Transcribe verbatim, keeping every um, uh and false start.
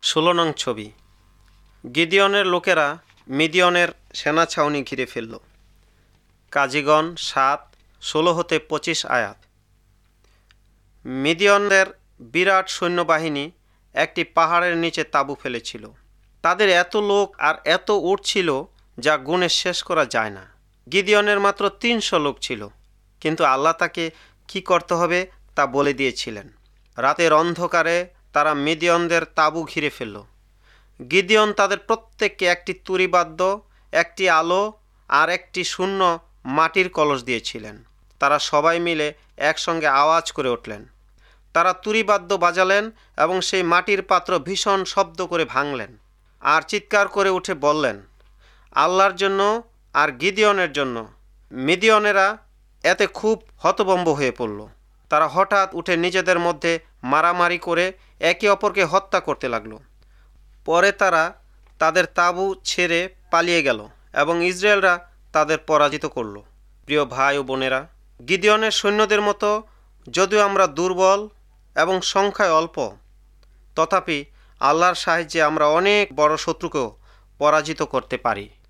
ষোলো নং ছবি। গিদিয়নের লোকেরা মিদিয়নের সেনা ছাউনি ঘিরে ফেলল। কাজীগণ সাত ষোলো হতে পঁচিশ আয়াত। মিদিয়নদের বিরাট সৈন্যবাহিনী একটি পাহাড়ের নিচে তাঁবু ফেলেছিল। তাদের এত লোক আর এত উট ছিল যা গুণে শেষ করা যায় না। গিদিয়নের মাত্র তিনশো লোক ছিল, কিন্তু আল্লাহ তাকে কি করতে হবে তা বলে দিয়েছিলেন। রাতের অন্ধকারে তারা মিদিয়নদের তাঁবু ঘিরে ফেলল। গিদিয়ন তাদের প্রত্যেককে একটি তুরিবাদ্য, একটি আলো আর একটি শূন্য মাটির কলস দিয়েছিলেন। তারা সবাই মিলে একসঙ্গে আওয়াজ করে উঠলেন। তারা তুরিবাদ্য বাজালেন এবং সেই মাটির পাত্র ভীষণ শব্দ করে ভাঙলেন আর চিৎকার করে উঠে বললেন, আল্লাহর জন্য আর গিদিয়নের জন্য। মিদিয়নেরা এতে খুব হতভম্ব হয়ে পড়ল। তারা হঠাৎ উঠে নিজেদের মধ্যে মারামারি করে একে অপরকে হত্যা করতে লাগলো। পরে তারা তাদের তাঁবু ছেড়ে পালিয়ে গেল এবং ইসরায়েলরা তাদের পরাজিত করল। প্রিয় ভাই ও বোনেরা, গিদিয়নের সৈন্যদের মতো যদিও আমরা দুর্বল এবং সংখ্যায় অল্প, তথাপি আল্লাহর সাহায্যে আমরা অনেক বড় শত্রুকেও পরাজিত করতে পারি।